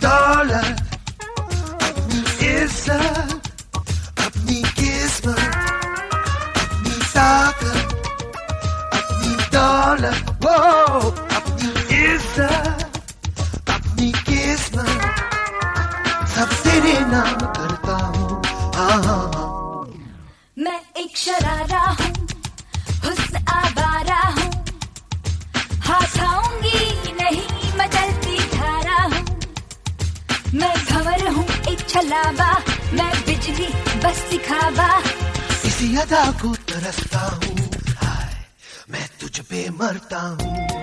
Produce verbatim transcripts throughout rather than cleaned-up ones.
दौलत, अपनी इज्जत, अपनी किस्मत, अपनी ताकत, अपनी दौलत, वो अपनी इज्जत, अपनी किस्मत, सब तेरे नाम करता हूँ। हाँ, मैं एक शरारा हूँ, हुस्न आवारा हूँ, हाथ आऊंगी नहीं मैं चलती धारा हूँ। मैं भंवर हूँ एक छलावा, मैं बिजली बस दिखावा, इसी अदा को तरसता हूँ, हाय मैं तुझ पे मरता हूँ।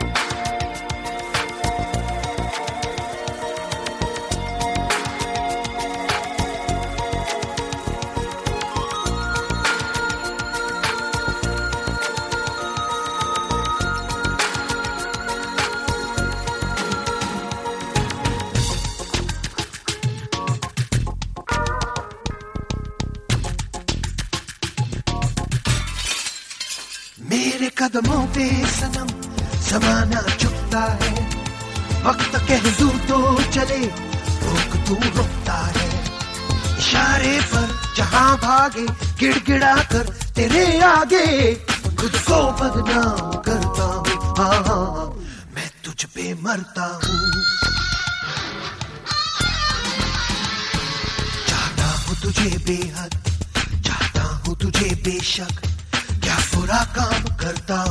मेरे कदमों पे सनम जमाना झुकता है, वक्त कह दूं तो चले रोक तू रुकता है। इशारे पर जहां भागे गिड़गिड़ा कर तेरे आगे खुद को बदनाम करता हूँ। हाँ हाँ मैं तुझ पे मरता हूँ। चाहता हूँ तुझे बेहद, चाहता हूँ तुझे बेशक, क्या बुरा काम करता